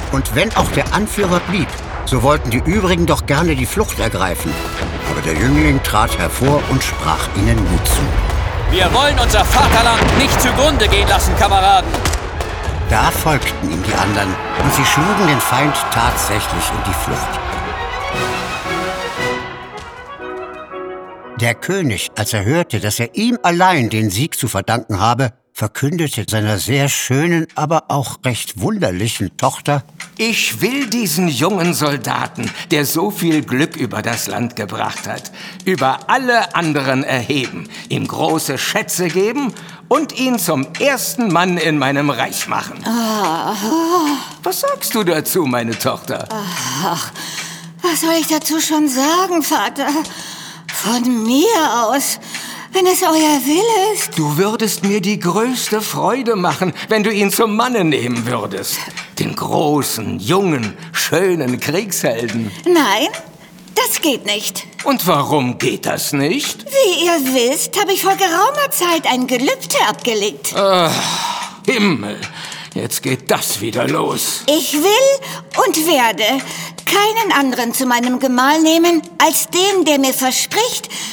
Und wenn auch der Anführer blieb, so wollten die übrigen doch gerne die Flucht ergreifen. Aber der Jüngling trat hervor und sprach ihnen Mut zu. Wir wollen unser Vaterland nicht zugrunde gehen lassen, Kameraden. Da folgten ihm die anderen und sie schlugen den Feind tatsächlich in die Flucht. Der König, als er hörte, dass er ihm allein den Sieg zu verdanken habe, verkündete seiner sehr schönen, aber auch recht wunderlichen Tochter: Ich will diesen jungen Soldaten, der so viel Glück über das Land gebracht hat, über alle anderen erheben, ihm große Schätze geben und ihn zum ersten Mann in meinem Reich machen. Was sagst du dazu, meine Tochter? Ach, was soll ich dazu schon sagen, Vater? Von mir aus, wenn es euer Wille ist. Du würdest mir die größte Freude machen, wenn du ihn zum Manne nehmen würdest. Den großen, jungen, schönen Kriegshelden. Nein, das geht nicht. Und warum geht das nicht? Wie ihr wisst, habe ich vor geraumer Zeit ein Gelübde abgelegt. Himmel, jetzt geht das wieder los. Ich will und werde keinen anderen zu meinem Gemahl nehmen, als den, der mir verspricht,